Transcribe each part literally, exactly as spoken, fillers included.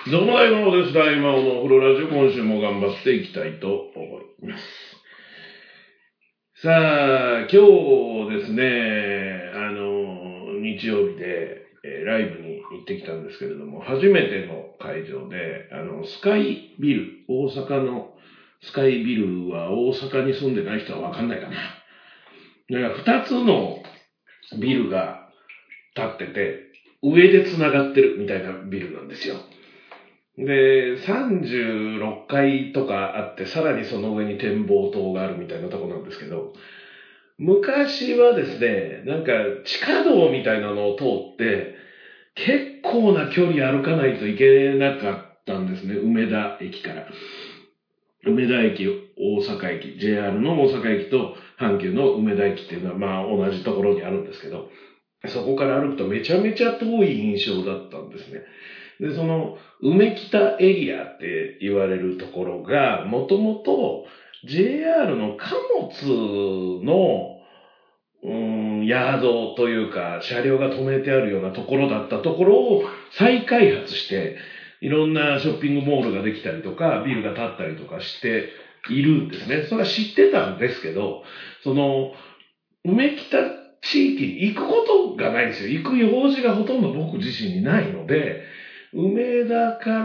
どうも大魔王です。大魔王のお風呂ラジオ、今週も頑張っていきたいと思います。さあ、今日ですね、あの、日曜日で、えーライブに行ってきたんですけれども、初めての会場で、あの、スカイビル、大阪のスカイビルは大阪に住んでない人はわかんないかな。だから二つのビルが建ってて、上で繋がってるみたいなビルなんですよ。で、さんじゅうろっかいとかあって、さらにその上に展望塔があるみたいなとこなんですけど、昔はですね、なんか地下道みたいなのを通って、結構な距離歩かないといけなかったんですね、梅田駅から。梅田駅、大阪駅、ジェイアール の大阪駅と阪急の梅田駅っていうのはまあ同じところにあるんですけど、そこから歩くとめちゃめちゃ遠い印象だったんですね。で、その、梅北エリアって言われるところが、もともと ジェイアール の貨物の、うーん、ヤードというか、車両が止めてあるようなところだったところを再開発して、いろんなショッピングモールができたりとか、ビルが建ったりとかしているんですね。それは知ってたんですけど、その、梅北地域に行くことがないんですよ。行く用事がほとんど僕自身にないので、梅田から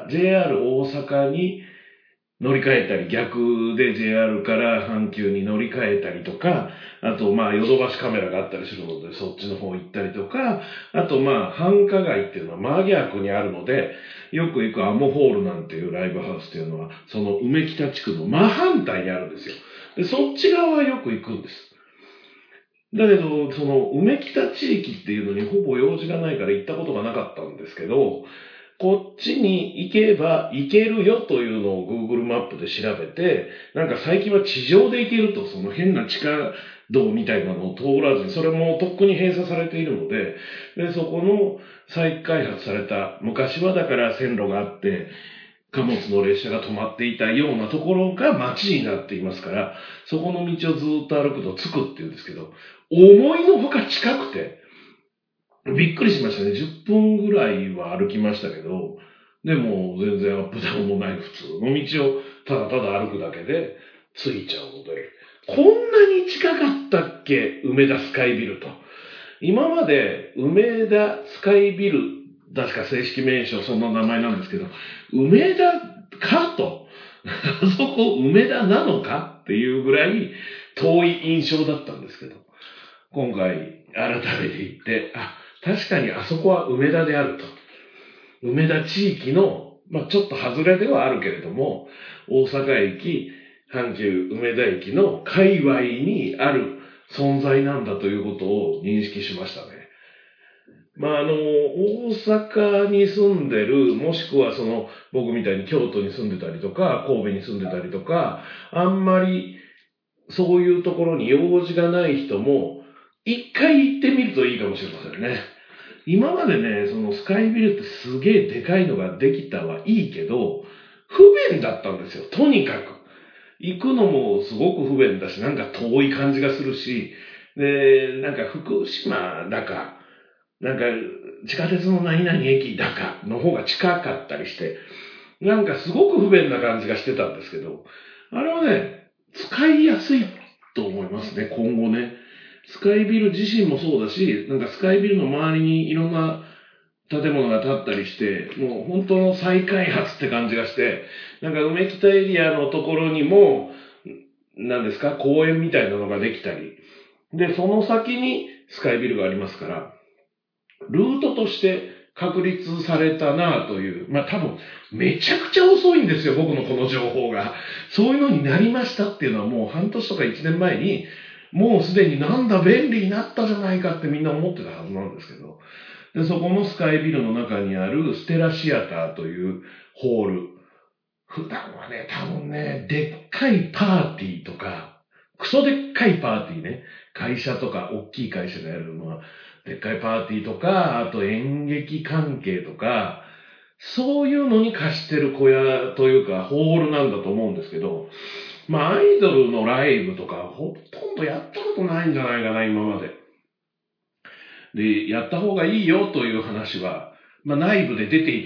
ジェイアール 大阪に乗り換えたり、逆で ジェイアール から阪急に乗り換えたりとか、あとまあヨドバシカメラがあったりするのでそっちの方行ったりとか、あとまあ繁華街っていうのは真逆にあるので、よく行くアモホールなんていうライブハウスっていうのは、その梅北地区の真反対にあるんですよ。で、そっち側はよく行くんです。だけど、その、梅北地域っていうのにほぼ用事がないから行ったことがなかったんですけど、こっちに行けば行けるよというのを Google マップで調べて、なんか最近は地上で行けると、その変な地下道みたいなのを通らずに、それもとっくに閉鎖されているので、で、そこの再開発された、昔はだから線路があって、貨物の列車が止まっていたようなところが街になっていますから、そこの道をずっと歩くと着くっていうんですけど、思いのほか近くて、びっくりしましたね。じゅっぷんぐらいは歩きましたけど、でも全然アップダウンもない普通の道をただただ歩くだけで着いちゃうので、こんなに近かったっけ、梅田スカイビルと。今まで梅田スカイビル、確か正式名称そんな名前なんですけど、梅田かと、あそこ梅田なのかっていうぐらい遠い印象だったんですけど、今回改めて言って、あ、確かにあそこは梅田であると。梅田地域の、まあちょっと外れではあるけれども、大阪駅、阪急梅田駅の界隈にある存在なんだということを認識しましたね。まああの、大阪に住んでる、もしくはその、僕みたいに京都に住んでたりとか、神戸に住んでたりとか、あんまりそういうところに用事がない人も、一回行ってみるといいかもしれませんね。今までね、そのスカイビルってすげえでかいのができたはいいけど、不便だったんですよ。とにかく。行くのもすごく不便だし、なんか遠い感じがするし、で、なんか福島だか、なんか地下鉄の何々駅だかの方が近かったりして、なんかすごく不便な感じがしてたんですけど、あれはね、使いやすいと思いますね、今後ね。スカイビル自身もそうだし、なんかスカイビルの周りにいろんな建物が建ったりして、もう本当の再開発って感じがして、なんか梅北エリアのところにも、何ですか、公園みたいなのができたり、で、その先にスカイビルがありますから、ルートとして確立されたなという、まあ多分めちゃくちゃ遅いんですよ、僕のこの情報が。そういうのになりましたっていうのはもう半年とかいちねんまえに、もうすでになんだ便利になったじゃないかってみんな思ってたはずなんですけど、でそこのスカイビルの中にあるステラシアターというホール、普段はね、多分ね、でっかいパーティーとか、クソでっかいパーティーね、会社とか大きい会社がやるのは、でっかいパーティーとか、あと演劇関係とか、そういうのに貸してる小屋というか、ホールなんだと思うんですけど、まあ、アイドルのライブとか、ほとんどやったことないんじゃないかな、今まで。で、やった方がいいよという話は、まあ、内部で出ていた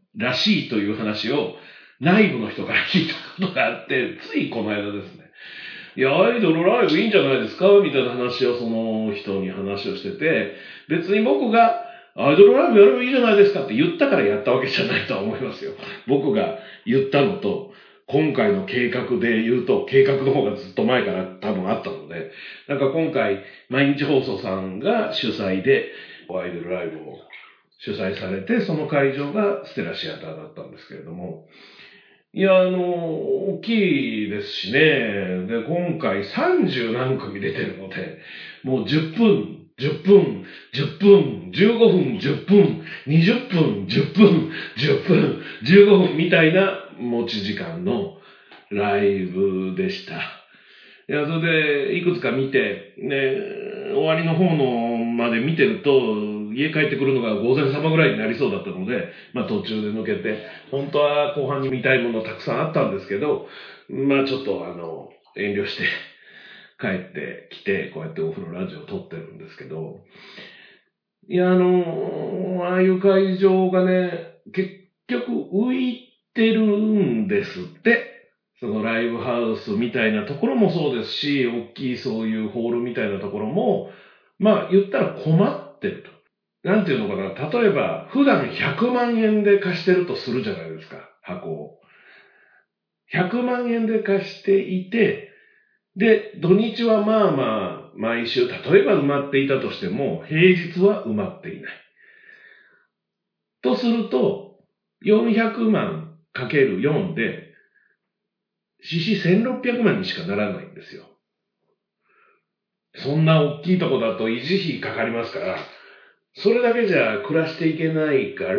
らしいという話を内部の人から聞いたことがあって、ついこの間ですね。いや、アイドルライブいいんじゃないですかみたいな話をその人に話をしてて、別に僕がアイドルライブやればいいじゃないですかって言ったからやったわけじゃないとは思いますよ。僕が言ったのと、今回の計画で言うと、計画の方がずっと前から多分あったので、なんか今回、毎日放送さんが主催で、アイドルライブを主催されて、その会場がステラシアターだったんですけれども、いや、あの、大きいですしね。で、今回さんじゅうなんくみ出てるので、もうじゅっぷん、じゅっぷん、じゅっぷん、じゅうごふん、じゅっぷん、にじゅっぷん、じゅっぷん、じゅっぷん、じゅうごふんみたいな持ち時間のライブでした。いや、それで、いくつか見て、ね、終わりの方のまで見てると、家帰ってくるのが午前様ぐらいになりそうだったので、まあ途中で抜けて、本当は後半に見たいものたくさんあったんですけど、まあちょっとあの、遠慮して帰ってきて、こうやってオフのラジオを撮ってるんですけど、いや、あの、ああいう会場がね、結局浮いてるんですって。そのライブハウスみたいなところもそうですし、大きいそういうホールみたいなところも、まあ言ったら困ってると。なんていうのかな、例えば普段ひゃくまんえんで貸してるとするじゃないですか、箱を。ひゃくまんえんで貸していて、で、土日はまあまあ、毎週、例えば埋まっていたとしても、平日は埋まっていない。とすると、よんひゃくまんかけるよんで、ししせんろっぴゃくまんにしかならないんですよ。そんな大きいとこだと維持費かかりますから、それだけじゃ暮らしていけないから、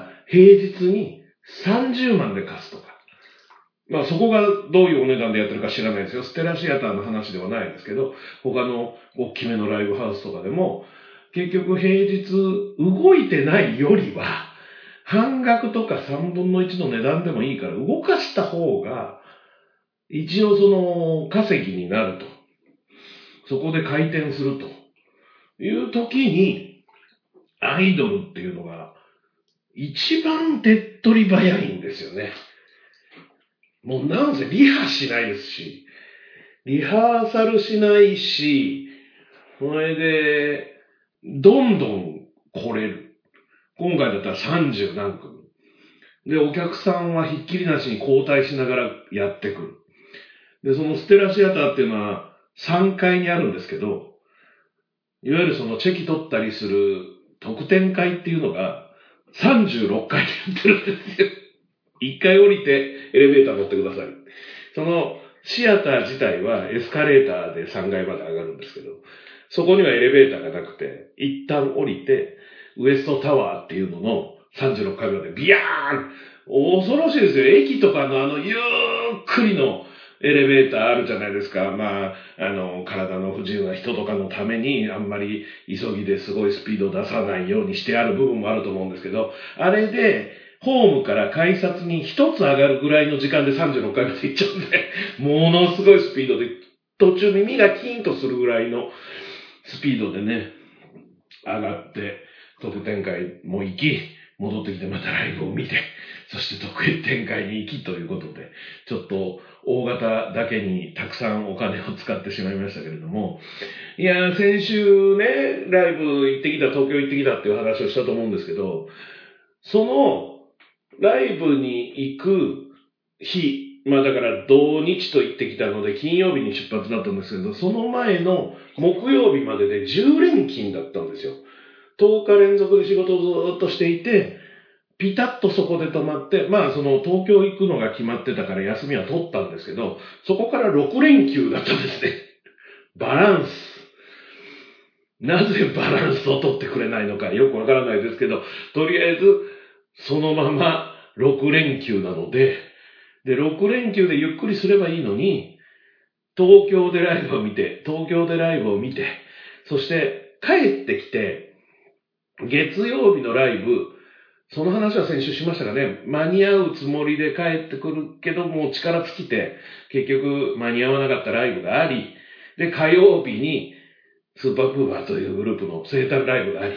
平日にさんじゅうまんで貸すとか。まあそこがどういうお値段でやってるか知らないですよ。ステラシアターの話ではないですけど、他の大きめのライブハウスとかでも、結局平日動いてないよりは、半額とかさんぶんのいちの値段でもいいから動かした方が、一応その稼ぎになると。そこで回転するという時に、アイドルっていうのが一番手っ取り早いんですよね。もうなんせリハしないですし、リハーサルしないし、それで、どんどん来れる。今回だったらさんじゅうなんくみ。で、お客さんはひっきりなしに交代しながらやってくる。で、そのステラシアターっていうのはさんかいにあるんですけど、いわゆるそのチェキ取ったりする特典会っていうのがさんじゅうろっかいでやってるんですよ。いっかい降りてエレベーター乗ってください。そのシアター自体はエスカレーターでさんがいまで上がるんですけど、そこにはエレベーターがなくて、一旦降りて、ウエストタワーっていうののさんじゅうろっかいまでビヤーン恐ろしいですよ。駅とかのあのゆっくりのエレベーターあるじゃないですか。まあ、あの、体の不自由な人とかのために、あんまり急ぎですごいスピードを出さないようにしてある部分もあると思うんですけど、あれで、ホームから改札に一つ上がるぐらいの時間でさんじゅうろっかいまで行っちゃうんで、ものすごいスピードで、途中耳がキーンとするぐらいのスピードでね、上がって、特典会も行き、戻ってきてまたライブを見て、そして特典会に行きということで、ちょっと大型だけにたくさんお金を使ってしまいましたけれども、いや、先週ね、ライブ行ってきた、東京行ってきたっていう話をしたと思うんですけど、その、ライブに行く日、まあだから土日と行ってきたので金曜日に出発だったんですけど、その前の木曜日まででじゅうれんきんだったんですよ。とおか連続で仕事をずっとしていて、ピタッとそこで止まって、まあその東京行くのが決まってたから休みは取ったんですけど、そこからろくれんきゅうだったんですね。バランス。なぜバランスを取ってくれないのかよくわからないですけど、とりあえずそのままろくれんきゅうなので、で、ろくれんきゅうでゆっくりすればいいのに、東京でライブを見て、東京でライブを見て、そして帰ってきて、月曜日のライブ、その話は先週しましたがね、間に合うつもりで帰ってくるけども力尽きて、結局間に合わなかったライブがあり、で、火曜日にスーパープーバーというグループの生誕ライブがあり、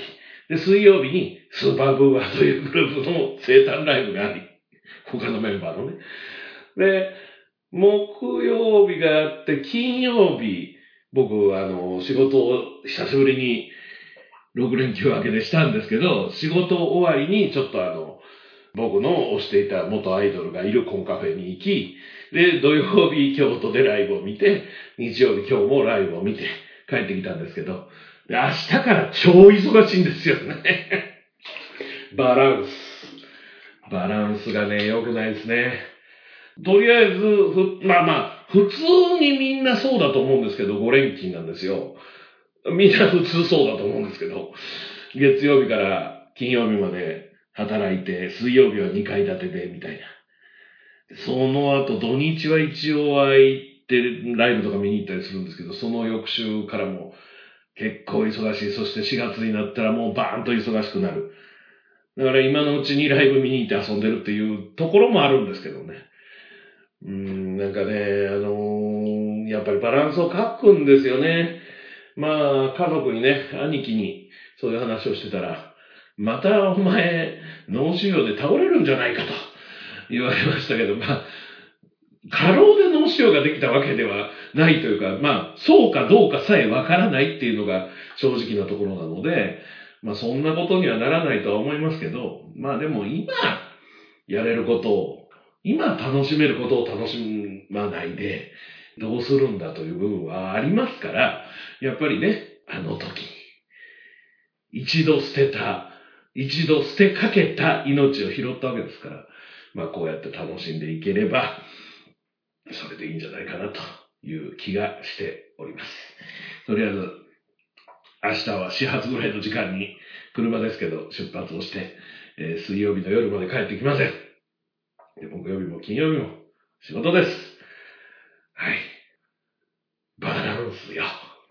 で、水曜日にスーパーブーバーというグループの生誕ライブがあり、他のメンバーのね。で、木曜日があって、金曜日、僕、あの、仕事を久しぶりにろく連休明けでしたんですけど、仕事終わりにちょっとあの、僕の推していた元アイドルがいるコンカフェに行き、で、土曜日京都でライブを見て、日曜日今日もライブを見て帰ってきたんですけど、で明日から超忙しいんですよね。バランス。バランスがね、良くないですね。とりあえず、ふ、まあまあ、普通にみんなそうだと思うんですけど、ご連勤なんですよ。みんな普通そうだと思うんですけど、月曜日から金曜日まで働いて、水曜日はにかい建てで、みたいな。その後、土日は一応は行って、ライブとか見に行ったりするんですけど、その翌週からも結構忙しい。そしてしがつになったらもうバーンと忙しくなる。だから今のうちにライブ見に行って遊んでるっていうところもあるんですけどね。うーん、なんかね、あのー、やっぱりバランスを書くんですよね。まあ、家族にね、兄貴にそういう話をしてたら、またお前、脳腫瘍で倒れるんじゃないかと言われましたけど、まあ、過労で脳腫瘍ができたわけではないというか、まあ、そうかどうかさえわからないっていうのが正直なところなので、まあ、そんなことにはならないとは思いますけど、まあでも今、やれることを、今楽しめることを楽しまないで、どうするんだという部分はありますから、やっぱりね、あの時、一度捨てた、一度捨てかけた命を拾ったわけですから、まあこうやって楽しんでいければ、それでいいんじゃないかなという気がしております。とりあえず、明日は始発ぐらいの時間に車ですけど出発をして、えー、水曜日の夜まで帰ってきません。で、木曜日も金曜日も仕事です。はい。バランスよ。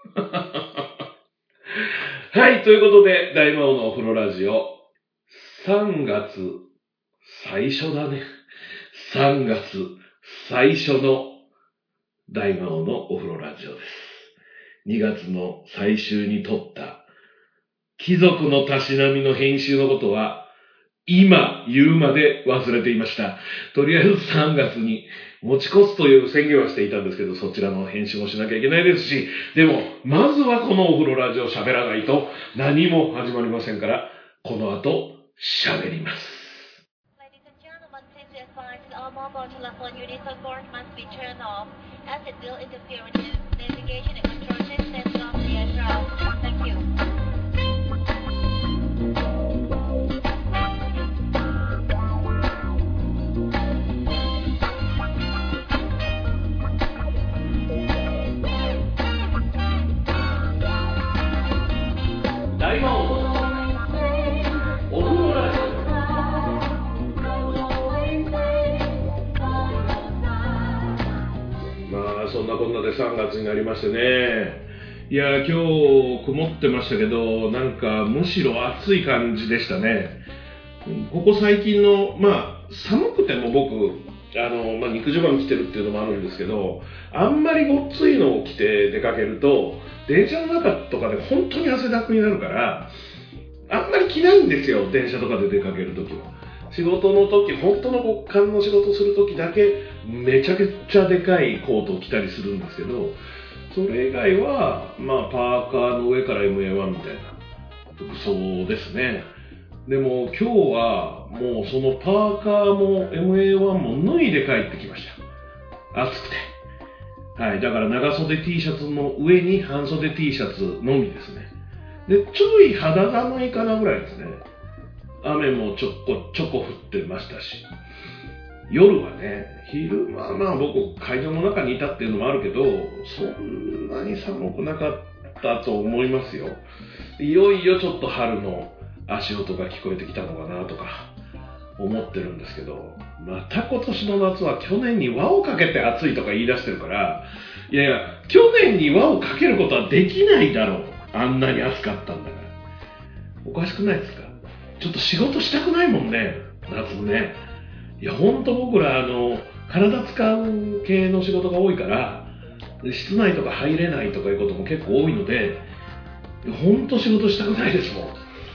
はい、ということで、大魔王のお風呂ラジオ、さんがつ最初だね。さんがつ最初の大魔王のお風呂ラジオです。にがつの最終に撮った貴族のたしなみの編集のことは今言うまで忘れていました。とりあえずさんがつに持ち越すという宣言はしていたんですけど、そちらの編集もしなきゃいけないですし、でもまずはこのお風呂ラジオ喋らないと何も始まりませんから、この後喋ります。All mobile telephone units on board must be turned off as it will interfere with the navigation and control systems of the aircraft. Thank you. 大魔王のお風呂ラジオ。そんなこんなでさんがつになりましてね。いや、今日曇ってましたけど、なんかむしろ暑い感じでしたね。ここ最近の、まあ、寒くても僕、あの、まあ、肉襦袢着てるっていうのもあるんですけど、あんまりごっついのを着て出かけると、電車の中とかで本当に汗だくになるから、あんまり着ないんですよ、電車とかで出かけるときは。仕事の時、本当の極寒の仕事する時だけめちゃくちゃでかいコートを着たりするんですけど、それ以外は、まあ、パーカーの上から エムエーワン みたいな服装ですね。でも今日はもうそのパーカーも エムエーワン も脱いで帰ってきました。暑くて。はい、だから長袖 T シャツの上に半袖 T シャツのみですね。で、ちょい肌寒いかなぐらいですね。雨もちょこちょこ降ってましたし、夜はね、昼間はまあ僕会場の中にいたっていうのもあるけど、そんなに寒くなかったと思いますよ。いよいよちょっと春の足音が聞こえてきたのかなとか思ってるんですけど、また今年の夏は去年に輪をかけて暑いとか言い出してるから、いやいや、去年に輪をかけることはできないだろう。あんなに暑かったんだから。おかしくないですか？ちょっと仕事したくないもんね、夏ね。いや、ほんと僕ら、あの、体使う系の仕事が多いから、室内とか入れないとかいうことも結構多いので、ほんと仕事したくないですもん。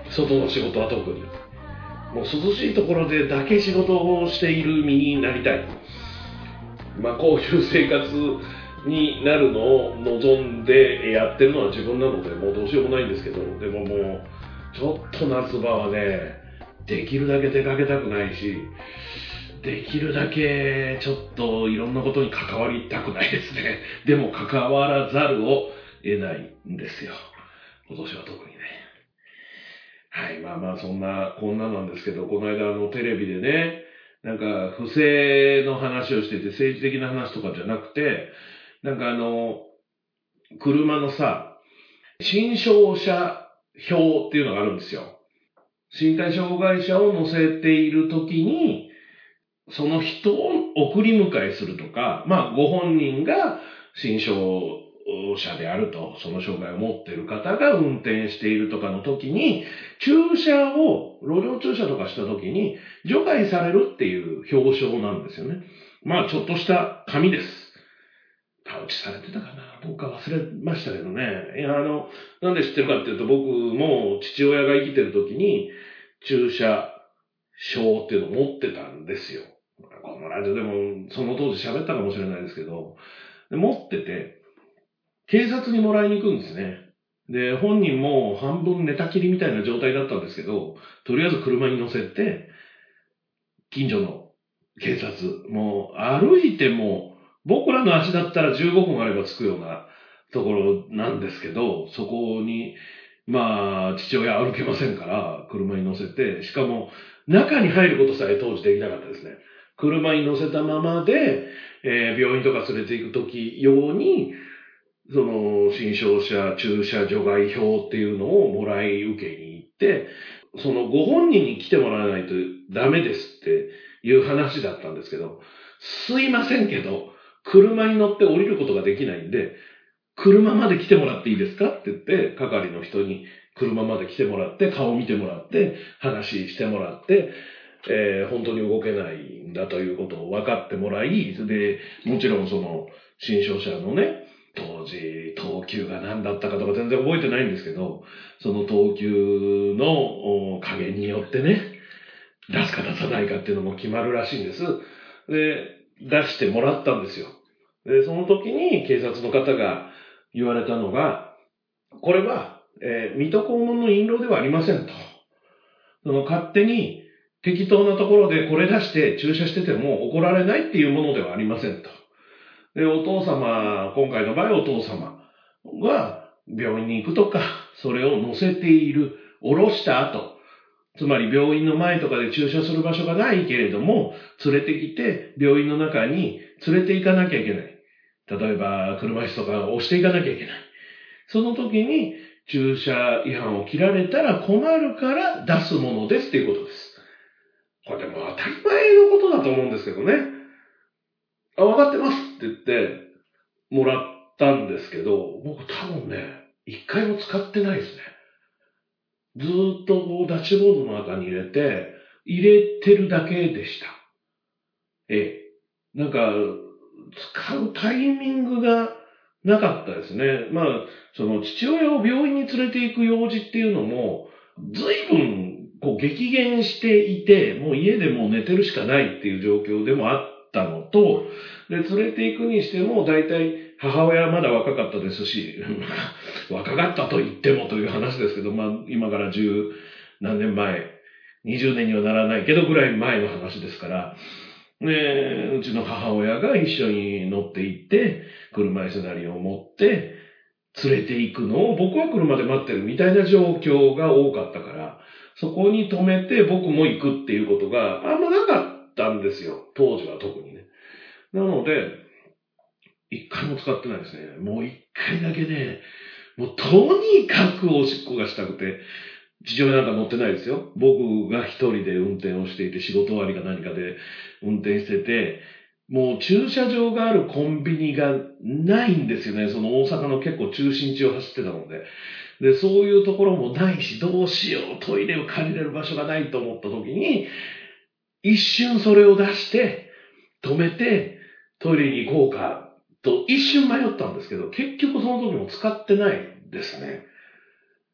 外の仕事は特に。もう涼しいところでだけ仕事をしている身になりたい。まあこういう生活になるのを望んでやってるのは自分なので、もうどうしようもないんですけど、でももうちょっと夏場はね、できるだけ出かけたくないし、できるだけちょっといろんなことに関わりたくないですね。でも関わらざるを得ないんですよ。今年は特にね。はい、まあまあそんなこんななんですけど、この間あのテレビでね、なんか不正の話をしてて、政治的な話とかじゃなくて、なんかあの、車のさ、新証車表っていうのがあるんですよ。身体障害者を乗せているときに、その人を送り迎えするとか、まあご本人が新証車であると、その障害を持っている方が運転しているとかの時に、駐車を、路上駐車とかした時に除外されるっていう表彰なんですよね。まあちょっとした紙です。パウチされてたかな、どうか忘れましたけどね。いや、あの、なんで知ってるかっていうと、僕も父親が生きてる時に駐車証っていうのを持ってたんですよ。このラジオでもその当時喋ったかもしれないですけど、で持ってて、警察にもらいに行くんですね。で、本人も半分寝たきりみたいな状態だったんですけど、とりあえず車に乗せて、近所の警察、もう歩いても、僕らの足だったらじゅうごふんあれば着くようなところなんですけど、そこに、まあ、父親歩けませんから、車に乗せて、しかも、中に入ることさえ当時できなかったですね。車に乗せたままで、えー病院とか連れて行くとき用に、その、新証車駐車除外表っていうのをもらい受けに行って、そのご本人に来てもらわないとダメですっていう話だったんですけど、すいませんけど、車に乗って降りることができないんで、車まで来てもらっていいですかって言って、係の人に車まで来てもらって、顔見てもらって、話してもらって、えー本当に動けないんだということを分かってもらい、で、もちろんその、新商社のね、当時、等級が何だったかとか全然覚えてないんですけど、その等級のお加減によってね、出すか出さないかっていうのも決まるらしいんです。で、出してもらったんですよ。で、その時に警察の方が言われたのが、これは、えー水戸黄門の印籠ではありませんと。その勝手に適当なところでこれ出して駐車してても怒られないっていうものではありませんと。で、お父様、今回の場合お父様が病院に行くとか、それを乗せている、降ろした後、つまり病院の前とかで駐車する場所がないけれども、連れてきて病院の中に連れて行かなきゃいけない。例えば、車椅子とかを押していかなきゃいけない。その時に駐車違反を切られたら困るから出すものですっていうことです。これでも当たり前のことだと思うんですけどね。あ、分かってますって言ってもらったんですけど、僕多分ね、一回も使ってないですね。ずーっとこうダッシュボードの中に入れて、入れてるだけでした。ええ。なんか、使うタイミングがなかったですね。まあ、その父親を病院に連れて行く用事っていうのも、随分こう激減していて、もう家でもう寝てるしかないっていう状況でもあったのと、で、連れて行くにしても、大体母親はまだ若かったですし、若かったと言ってもという話ですけど、まあ、今から十何年前、にじゅうねんにはならないけどぐらい前の話ですから、ね、うちの母親が一緒に乗って行って、車椅子なりを持って、連れて行くのを僕は車で待ってるみたいな状況が多かったから、そこに止めて僕も行くっていうことがあんまなかったんですよ。当時は特にね。なので、一回も使ってないですね。もう一回だけね、もうとにかくおしっこがしたくて、父親なんか乗ってないですよ。僕が一人で運転をしていて、仕事終わりか何かで運転してて、もう駐車場があるコンビニがないんですよね。その大阪の結構中心地を走ってたので。で、そういうところもないし、どうしよう、トイレを借りれる場所がないと思った時に、一瞬それを出して、止めて、トイレに行こうか、と一瞬迷ったんですけど、結局その時も使ってないですね。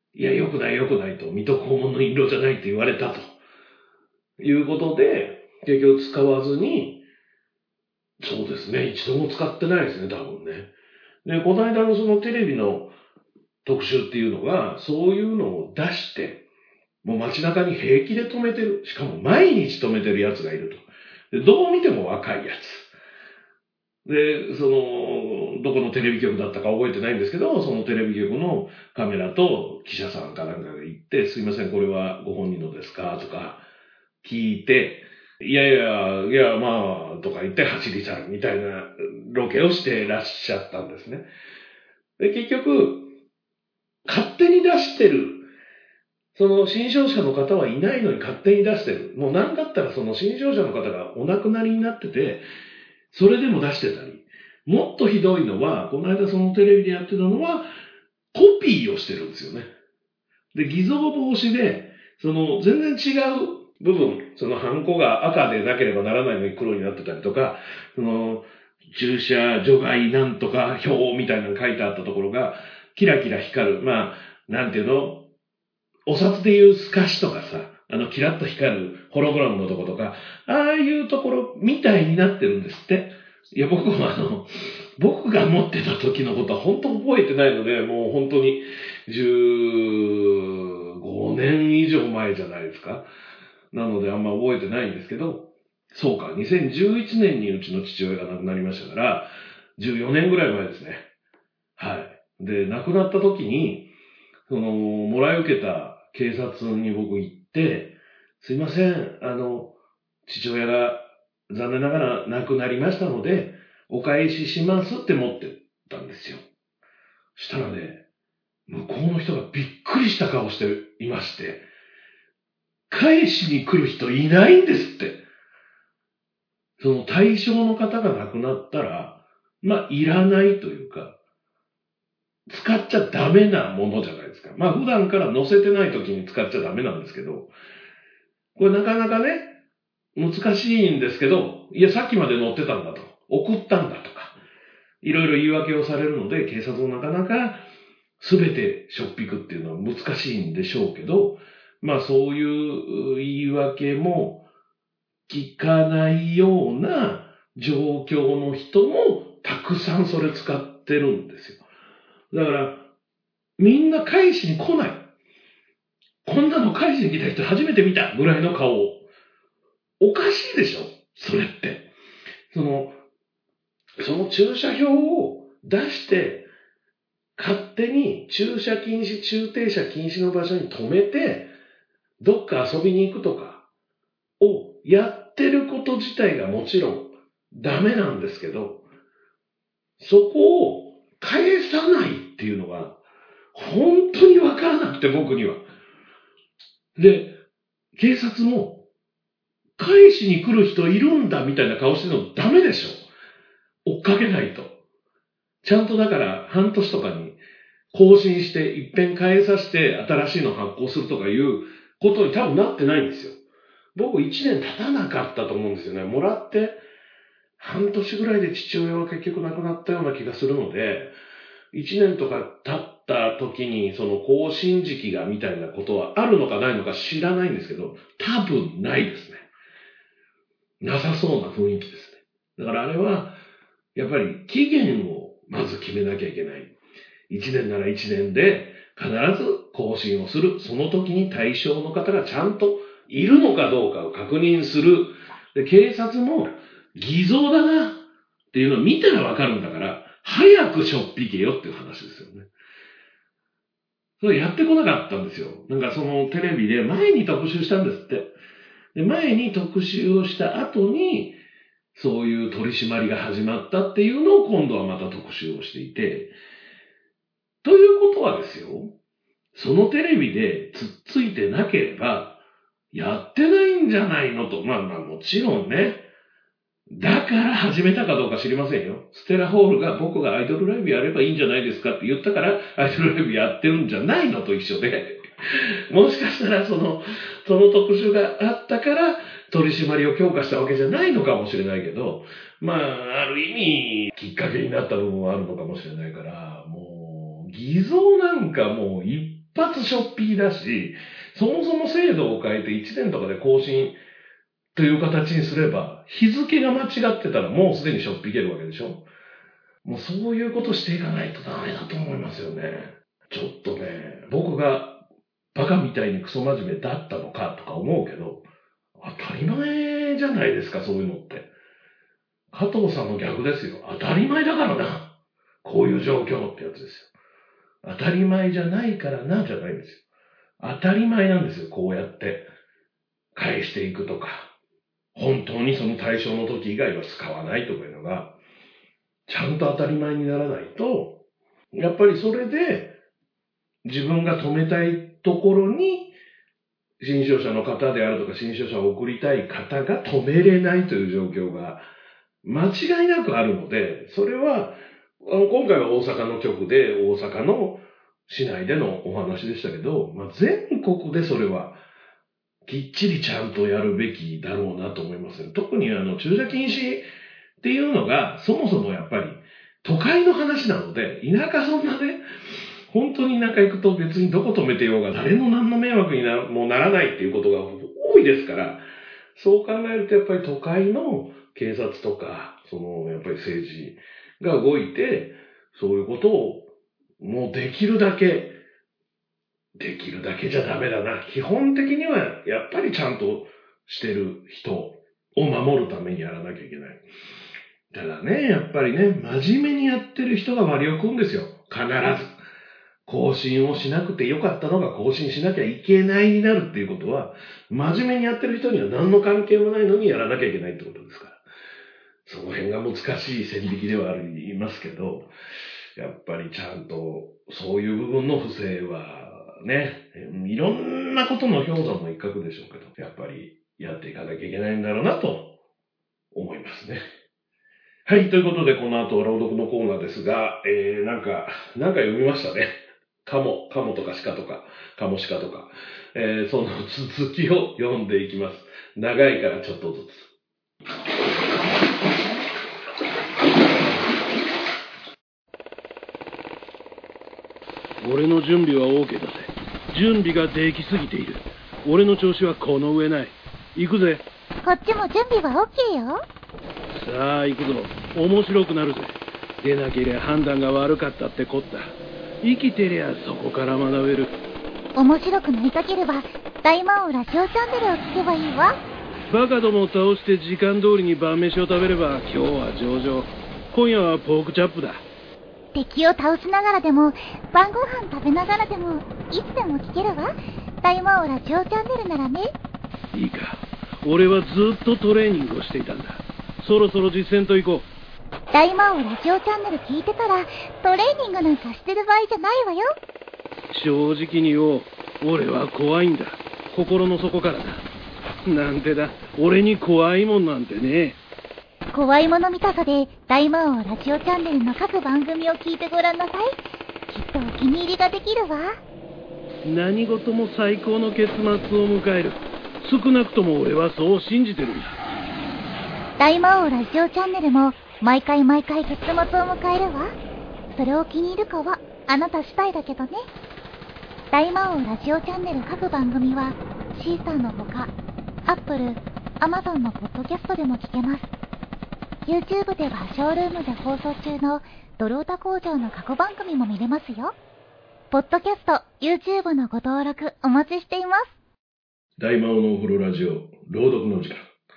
いや、良くない良くないと、水戸黄門の印籠じゃないって言われたということで、結局使わずに、そうですね、一度も使ってないですね、多分ね。で、この間のそのテレビの特集っていうのが、そういうのを出して、もう街中に平気で止めてる。しかも毎日止めてるやつがいると。で、どう見ても若いやつ。で、その、どこのテレビ局だったか覚えてないんですけど、そのテレビ局のカメラと記者さんかなんかが行って、すいません、これはご本人のですかとか聞いて、いやいや、いや、まあ、とか言って走り去るみたいなロケをしてらっしゃったんですね。で、結局、勝手に出してる、その新商社の方はいないのに勝手に出してる。もうなんだったらその新商社の方がお亡くなりになってて、それでも出してたり。もっとひどいのは、この間そのテレビでやってたのは、コピーをしてるんですよね。で、偽造防止で、その全然違う部分、そのハンコが赤でなければならないのに黒になってたりとか、その駐車除外なんとか表みたいなの書いてあったところが、キラキラ光る。まあ、なんていうの？お札でいう透かしとかさ、あのキラッと光るホログラムのとことか、ああいうところみたいになってるんですって。いや、僕はあの、僕が持ってた時のことは本当覚えてないので、もう本当にじゅうごねん以上前じゃないですか。なのであんま覚えてないんですけど、そうか、にせんじゅういちねんにうちの父親が亡くなりましたから、じゅうよねんぐらい前ですね。はい。で、亡くなった時に、その、もらい受けた警察に僕行って、すいません、あの、父親が残念ながら亡くなりましたので、お返ししますって持ってったんですよ。したらね、向こうの人がびっくりした顔していまして、返しに来る人いないんですって。その対象の方が亡くなったら、まあ、いらないというか、使っちゃダメなものじゃないですか。まあ、普段から載せてない時に使っちゃダメなんですけど、これなかなかね、難しいんですけど、いや、さっきまで載ってたんだと、送ったんだとか、いろいろ言い訳をされるので、警察もなかなか全てしょっぴくっていうのは難しいんでしょうけど、まあそういう言い訳も聞かないような状況の人もたくさんそれ使ってるんですよ。だから、みんな返しに来ない。こんなの返しに来た人初めて見たぐらいの顔。おかしいでしょそれって。その、その駐車票を出して、勝手に駐車禁止、駐停車禁止の場所に止めて、どっか遊びに行くとかをやってること自体がもちろんダメなんですけど、そこを返さないっていうのが本当にわからなくて僕には。で、警察も返しに来る人いるんだみたいな顔してるのダメでしょ。追っかけないと。ちゃんとだから半年とかに更新して一遍返させて新しいの発行するとかいうことに多分なってないんですよ。僕一年経たなかったと思うんですよね。もらって半年ぐらいで父親は結局亡くなったような気がするので、一年とか経った時にその更新時期がみたいなことはあるのかないのか知らないんですけど、多分ないですね。なさそうな雰囲気ですね。だからあれは、やっぱり期限をまず決めなきゃいけない。一年なら一年で必ず更新をする。その時に対象の方がちゃんといるのかどうかを確認する。で、警察も偽造だなっていうのを見たらわかるんだから、早くしょっぴけよっていう話ですよね。それやってこなかったんですよ。なんかそのテレビで前に特集したんですって。で、前に特集をした後に、そういう取り締まりが始まったっていうのを今度はまた特集をしていて、ということはですよ、そのテレビでつっついてなければ、やってないんじゃないのと。まあまあもちろんね。だから始めたかどうか知りませんよ。ステラホールが僕がアイドルライブやればいいんじゃないですかって言ったからアイドルライブやってるんじゃないのと一緒で。もしかしたらその、その特集があったから取り締まりを強化したわけじゃないのかもしれないけど、まあ、ある意味きっかけになった部分はあるのかもしれないから、もう、偽造なんかもういっ発しょっぴきだし、そもそも制度を変えていちねんとかで更新という形にすれば、日付が間違ってたらもうすでにしょっぴけるわけでしょ。もうそういうことしていかないとダメだと思いますよね。ちょっとね、僕がバカみたいにクソ真面目だったのかとか思うけど、当たり前じゃないですか、そういうのって。加藤さんの逆ですよ。当たり前だからな。こういう状況ってやつですよ。当たり前じゃないからな、じゃないんですよ。当たり前なんですよ、こうやって返していくとか。本当にその対象の時以外は使わないとかいうのが、ちゃんと当たり前にならないと、やっぱりそれで自分が止めたいところに、新商社の方であるとか、新商社を送りたい方が止めれないという状況が間違いなくあるので、それは、今回は大阪の局で、大阪の市内でのお話でしたけど、まあ、全国でそれは、きっちりちゃんとやるべきだろうなと思いますね。特にあの、駐車禁止っていうのが、そもそもやっぱり、都会の話なので、田舎そんなね、本当に田舎行くと別にどこ止めてようが誰の何の迷惑になもうならないっていうことが多いですから、そう考えるとやっぱり都会の警察とか、そのやっぱり政治が動いて、そういうことをもうできるだけ、できるだけじゃダメだな。基本的にはやっぱりちゃんとしてる人を守るためにやらなきゃいけない。ただね、やっぱりね、真面目にやってる人が割を食うんですよ。必ず。更新をしなくてよかったのが更新しなきゃいけないになるっていうことは、真面目にやってる人には何の関係もないのにやらなきゃいけないってことですから。その辺が難しい線引きではありますけど、やっぱりちゃんとそういう部分の不正はね、いろんなことの氷山の一角でしょうけど、やっぱりやっていかなきゃいけないんだろうなと思いますね。はい、ということでこの後は朗読のコーナーですが、えー、なんか、なんか読みましたね。カモ、カモとかシカとか、カモシカとか、えー、その続きを読んでいきます。長いからちょっとずつ。 俺の準備は OK だぜ。準備ができすぎている。俺の調子はこの上ない。行くぜ。 こっちも準備は OK よ。 さあ行くぞ。面白くなるぜ。出なけりゃ判断が悪かったってこった。生きてりゃそこから学べる。 面白くなりたければ大魔王ラジオチャンネルを聞けばいいわ。 バカどもを倒して時間通りに晩飯を食べれば今日は上々。今夜はポークチャップだ。 敵を倒しながらでも晩ご飯食べながらでもいつでも聞けるわ。大魔王ラジオチャンネルならね。 いいか。俺はずっとトレーニングをしていたんだ。そろそろ実践と行こう。 大魔王ラジオチャンネル聞いてたらトレーニングなんかしてる場合じゃないわよ。 正直に言おう。俺は怖いんだ。心の底からだ。なんてだ。俺に怖いもんなんてね。 怖いもの見たさで大魔王ラジオチャンネルの各番組を聞いてごらんなさい。きっとお気に入りができるわ。 何事も最高の結末を迎える。少なくとも俺はそう信じてるんだ。 大魔王ラジオチャンネルも毎回毎回結末を迎えるわ。それを気に入るかはあなた次第だけどね。大魔王ラジオチャンネル各番組はシーサーのほか Apple、Amazon のポッドキャストでも聞けます。 YouTube ではショールームで放送中のドロータ工場の過去番組も見れますよ。ポッドキャスト、YouTube のご登録お待ちしています。 大魔王のお風呂ラジオ朗読の時間。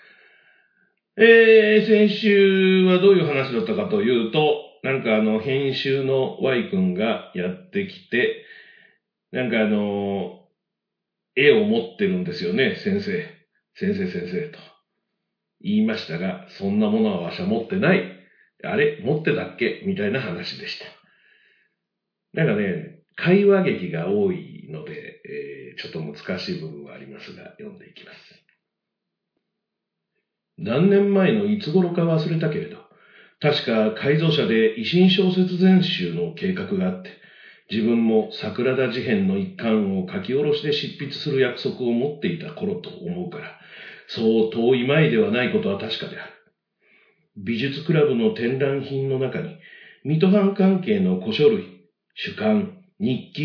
えー、先週はどういう話だったかというと、なんかあの、編集の Y 君がやってきて、なんかあの、絵を持ってるんですよね、先生。先生先生と言いましたが、そんなものはわしは持ってない。あれ持ってたっけみたいな話でした。なんかね、会話劇が多いので、えー、ちょっと難しい部分はありますが、読んでいきます。何年前のいつ頃か忘れたけれど、確か改造車で維新小説全集の計画があって、自分も桜田事変の一巻を書き下ろしで執筆する約束を持っていた頃と思うから、そう遠い前ではないことは確かである。美術クラブの展覧品の中に、水戸藩関係の古書類、主観、日記、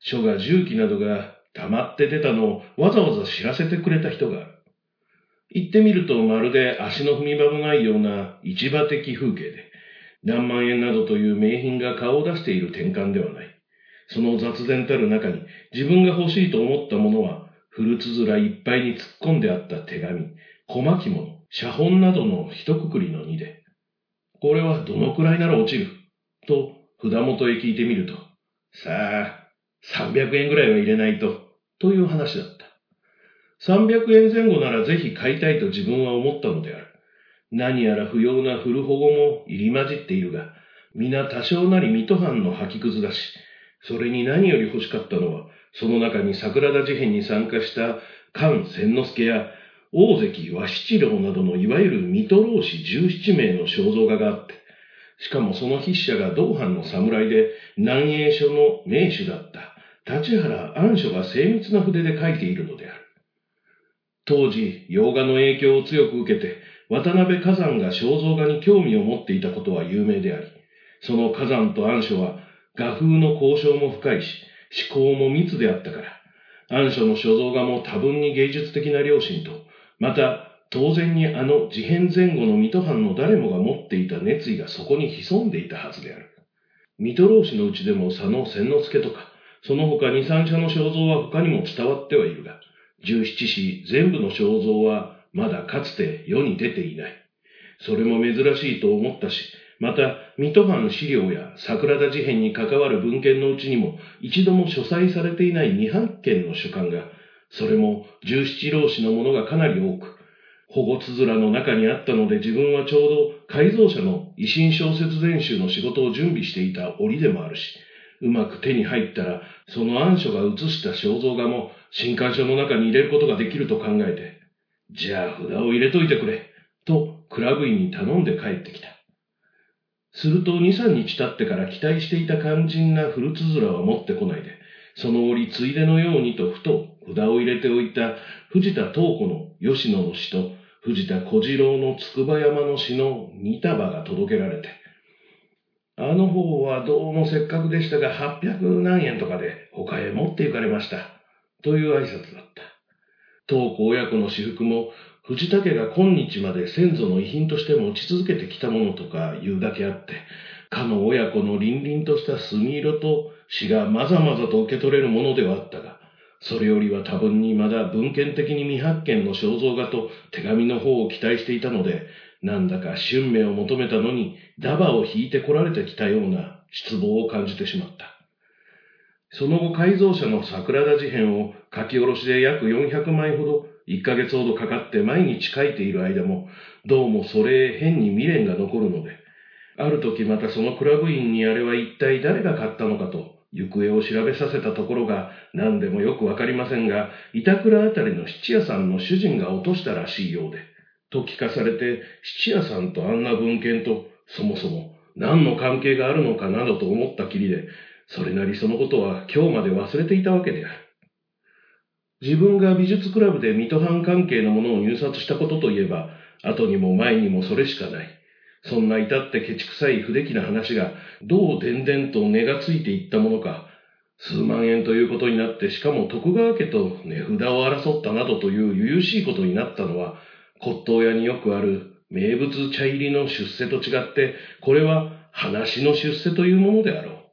書が重機などが溜まって出たのをわざわざ知らせてくれた人がある。行ってみるとまるで足の踏み場もないような市場的風景で、何万円などという名品が顔を出している転換ではない。その雑然たる中に自分が欲しいと思ったものは、古つづらいっぱいに突っ込んであった手紙、小巻物、写本などの一括りの荷で、これはどのくらいなら落ちると札元へ聞いてみると、さあ、さんびゃくえんぐらいは入れないと、という話だった。さんびゃくえん前後ならぜひ買いたいと自分は思ったのである。何やら不要な古保護も入り混じっているが、皆多少なり水戸藩の吐きくずだし、それに何より欲しかったのは、その中に桜田事変に参加した菅千之助や大関和七郎などのいわゆる水戸浪士じゅうななめいの肖像画があって、しかもその筆者が同藩の侍で南栄書の名手だった立原安書が精密な筆で描いているのである。当時、洋画の影響を強く受けて、渡辺崋山が肖像画に興味を持っていたことは有名であり、その崋山と安書は画風の交渉も深いし、思考も密であったから、安書の所蔵画も多分に芸術的な良心と、また当然にあの事変前後の水戸藩の誰もが持っていた熱意がそこに潜んでいたはずである。水戸浪士のうちでも佐野千之助とか、その他二三社の肖像は他にも伝わってはいるが、十七士全部の肖像はまだかつて世に出ていない。それも珍しいと思ったし、また、水戸藩資料や桜田事変に関わる文献のうちにも、一度も書斎されていない未発見の書簡が、それも十七浪士のものがかなり多く、保護つづらの中にあったので自分はちょうど改造者の維新小説全集の仕事を準備していた折でもあるし、うまく手に入ったら、その暗書が写した肖像画も新刊書の中に入れることができると考えて、じゃあ札を入れといてくれ、とクラブ員に頼んで帰ってきた。すると二三日経ってから期待していた肝心な古つづらは持ってこないで、その折ついでのようにとふと札を入れておいた藤田東子の吉野の詩と藤田小次郎の筑波山の詩の二束が届けられて、あの方はどうもせっかくでしたがはっぴゃくなんえんとかで他へ持って行かれました、という挨拶だった。東子親子の私服も藤田家が今日まで先祖の遺品として持ち続けてきたものとか言うだけあって、かの親子の凛々とした墨色と詩がまざまざと受け取れるものではあったが、それよりは多分にまだ文献的に未発見の肖像画と手紙の方を期待していたので、なんだか春明を求めたのにダバを引いて来られてきたような失望を感じてしまった。その後改造者の桜田事変を書き下ろしで約よんひゃくまいほど、いっかげつほどかかって毎日書いている間も、どうもそれへ変に未練が残るので、ある時またそのクラブ員にあれは一体誰が買ったのかと、行方を調べさせたところが何でもよくわかりませんが、板倉あたりの質屋さんの主人が落としたらしいようで、と聞かされて、質屋さんとあんな文献とそもそも何の関係があるのかなどと思ったきりで、それなりそのことは今日まで忘れていたわけである。自分が美術クラブで水戸藩関係のものを入札したことといえば、後にも前にもそれしかない。そんな至ってケチくさい不出来な話が、どうでんでんと値がついていったものか、数万円ということになって、しかも徳川家と値札を争ったなどという悠々しいことになったのは、骨董屋によくある名物茶入りの出世と違って、これは話の出世というものであろう。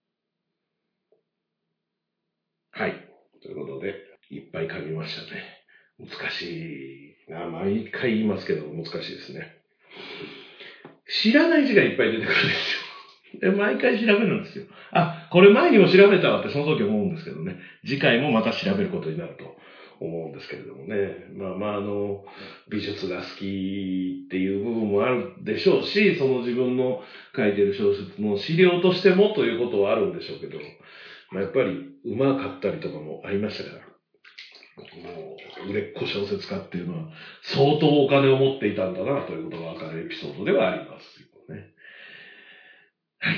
はい。ということで、いっぱい噛みましたね。難しいな。毎回言いますけど、難しいですね。知らない字がいっぱい出てくるんですよ。で、毎回調べるんですよ。あ、これ前にも調べたわってその時思うんですけどね。次回もまた調べることになると思うんですけれどもね。まあまあ、あの、美術が好きっていう部分もあるでしょうし、その自分の書いてる小説の資料としてもということはあるんでしょうけど、まあ、やっぱり上手かったりとかもありましたから。もう売れっ子小説家っていうのは相当お金を持っていたんだなということがわかるエピソードではありますよね。はい。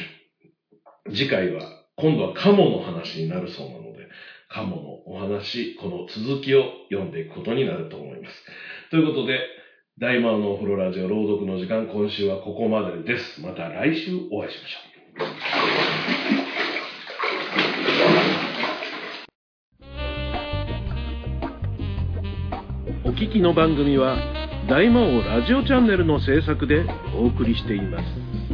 次回は今度はカモの話になるそうなので、カモのお話、この続きを読んでいくことになると思います。ということで、大魔王のお風呂ラジオ朗読の時間、今週はここまでです。また来週お会いしましょう。 お聞きの番組は大魔王ラジオチャンネルの制作でお送りしています。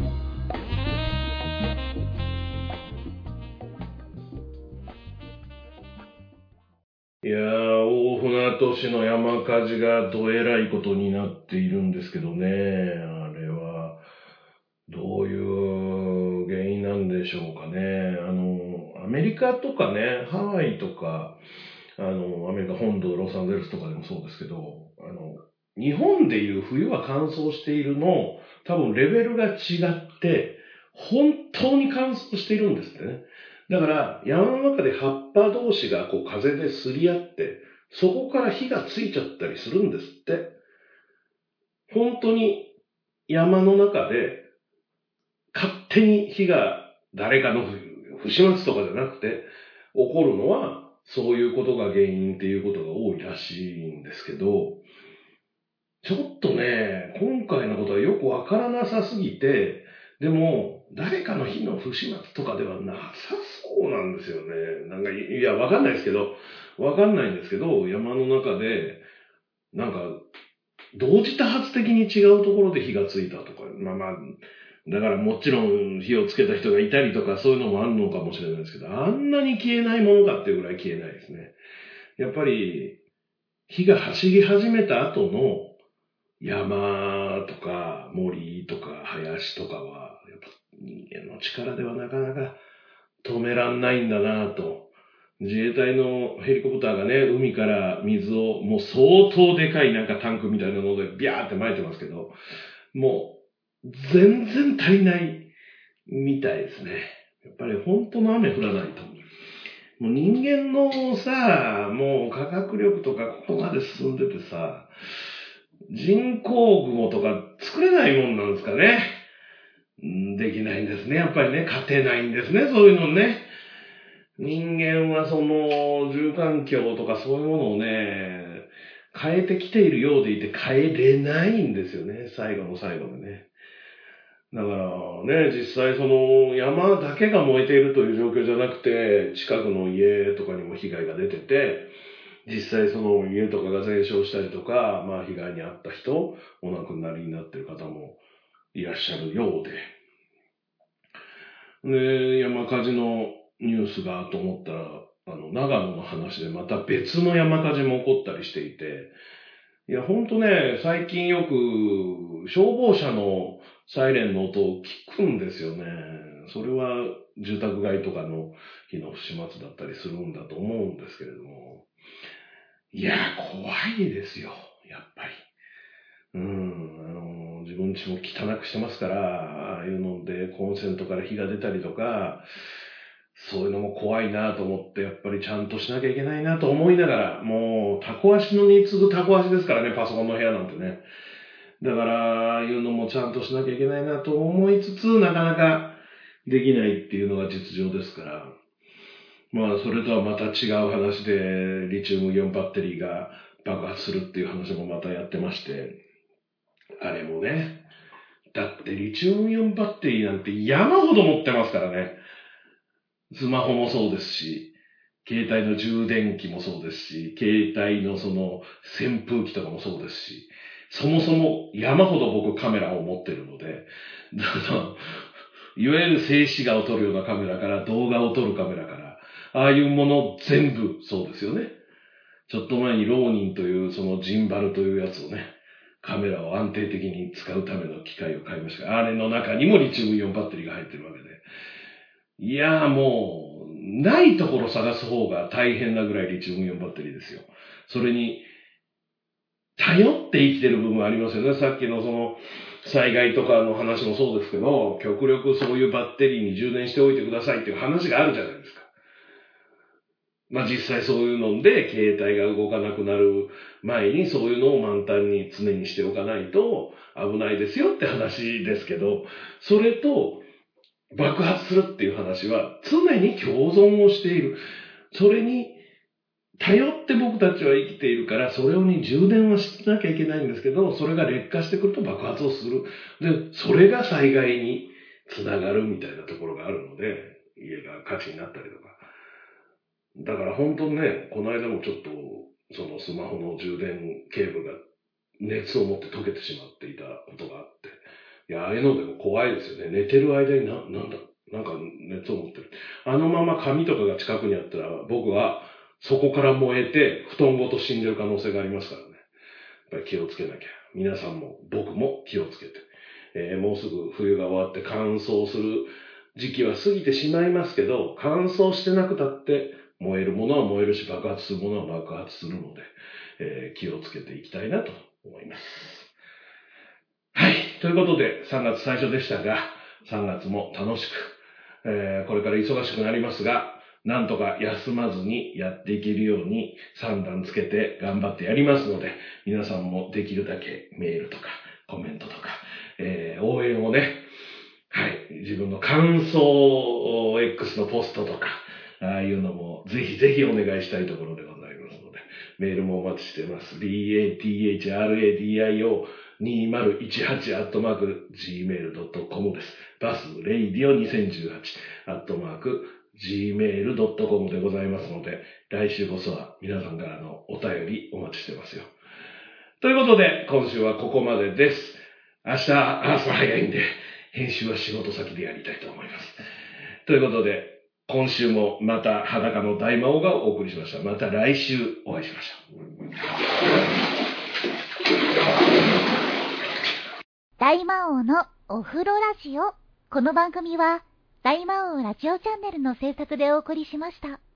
いやー、大船渡市の山火事がどえらいことになっているんですけどね、あれはどういう原因なんでしょうかね。あの、アメリカとかね、ハワイとか、あの、アメリカ本土、ロサンゼルスとかでもそうですけど、あの、日本でいう冬は乾燥しているの、多分レベルが違って、本当に乾燥しているんですってね。だから山の中で葉っぱ同士がこう風で擦り合って、そこから火がついちゃったりするんですって。本当に山の中で勝手に火が誰かの不始末とかじゃなくて起こるのはそういうことが原因っていうことが多いらしいんですけど、ちょっとね、今回のことはよくわからなさすぎて、でも、誰かの火の不始末とかではなさそうなんですよね。なんか、いや、わかんないですけど、わかんないんですけど、山の中で、なんか、同時多発的に違うところで火がついたとか、まあまあ、だからもちろん火をつけた人がいたりとか、そういうのもあるのかもしれないですけど、あんなに消えないものかっていうぐらい消えないですね。やっぱり、火が走り始めた後の、山とか森とか林とかは、やっぱ人間の力ではなかなか止めらんないんだなと。自衛隊のヘリコプターがね、海から水をもう相当でかいなんかタンクみたいなのでビャーって撒いてますけど、もう全然足りないみたいですね。やっぱり本当の雨降らないと。もう人間のさ、もう科学力とかここまで進んでてさ、人工雲とか作れないもんなんですかね。できないんですね。やっぱりね、勝てないんですね、そういうのね。人間はその住環境とかそういうものをね、変えてきているようでいて変えれないんですよね、最後の最後でね。だからね、実際その山だけが燃えているという状況じゃなくて、近くの家とかにも被害が出てて、実際その家とかが全焼したりとか、まあ被害に遭った人、お亡くなりになっている方もいらっしゃるようで。で、山火事のニュースがと思ったら、あの、長野の話でまた別の山火事も起こったりしていて、いや、ほんとね、最近よく消防車のサイレンの音を聞くんですよね。それは住宅街とかの火の不始末だったりするんだと思うんですけれども。いや、怖いですよ、やっぱり。うん、あの、自分家も汚くしてますから、ああいうのでコンセントから火が出たりとか、そういうのも怖いなと思って、やっぱりちゃんとしなきゃいけないなと思いながら、もう、タコ足のに次ぐタコ足ですからね、パソコンの部屋なんてね。だから、ああいうのもちゃんとしなきゃいけないなと思いつつ、なかなかできないっていうのが実情ですから。まあ、それとはまた違う話で、リチウムイオンバッテリーが爆発するっていう話もまたやってまして、あれもね、だってリチウムイオンバッテリーなんて山ほど持ってますからね。スマホもそうですし、携帯の充電器もそうですし、携帯のその扇風機とかもそうですし、そもそも山ほど僕カメラを持ってるので、いわゆる静止画を撮るようなカメラから動画を撮るカメラから、ああいうもの全部そうですよね。ちょっと前にローニンというそのジンバルというやつをね、カメラを安定的に使うための機械を買いましたが、あれの中にもリチウムイオンバッテリーが入ってるわけで。いやーもう、ないところ探す方が大変なぐらいリチウムイオンバッテリーですよ。それに、頼って生きてる部分ありますよね。さっきのその、災害とかの話もそうですけど、極力そういうバッテリーに充電しておいてくださいっていう話があるじゃないですか。まあ実際そういうので、携帯が動かなくなる前にそういうのを満タンに常にしておかないと危ないですよって話ですけど、それと爆発するっていう話は常に共存をしている。それに頼って僕たちは生きているから、それに充電はしなきゃいけないんですけど、それが劣化してくると爆発をする。で、それが災害につながるみたいなところがあるので、家が火事になったりとか。だから本当にね、この間もちょっとそのスマホの充電ケーブルが熱を持って溶けてしまっていたことがあって、いや、ああいうのでも怖いですよね。寝てる間にな、なんだ、なんか熱を持ってる。あのまま紙とかが近くにあったら、僕はそこから燃えて布団ごと死んでる可能性がありますからね。やっぱり気をつけなきゃ。皆さんも僕も気をつけて。えー、もうすぐ冬が終わって乾燥する時期は過ぎてしまいますけど、乾燥してなくたって燃えるものは燃えるし、爆発するものは爆発するので、えー、気をつけていきたいなと思います。はい。ということで、さんがつ最初でしたが、さんがつも楽しく、えー、これから忙しくなりますが、なんとか休まずにやっていけるように算段つけて頑張ってやりますので、皆さんもできるだけメールとかコメントとか、えー、応援をね、はい、自分の感想を X のポストとか、ああいうのもぜひぜひお願いしたいところでございますので、メールもお待ちしています。ビーエーティーエイチアールエーディーアイオーにせんじゅうはち アットマーク ジーメールドットコム です。バスレイディオにせんじゅうはち アットマーク ジーメールドットコム でございますので、来週こそは皆さんからのお便りお待ちしてますよ。ということで、今週はここまでです。明日、朝早いんで、編集は仕事先でやりたいと思います。ということで、今週もまた裸の大魔王がお送りしました。また来週お会いしましょう。 大魔王のお風呂ラジオ。この番組は大魔王ラジオチャンネルの制作でお送りしました。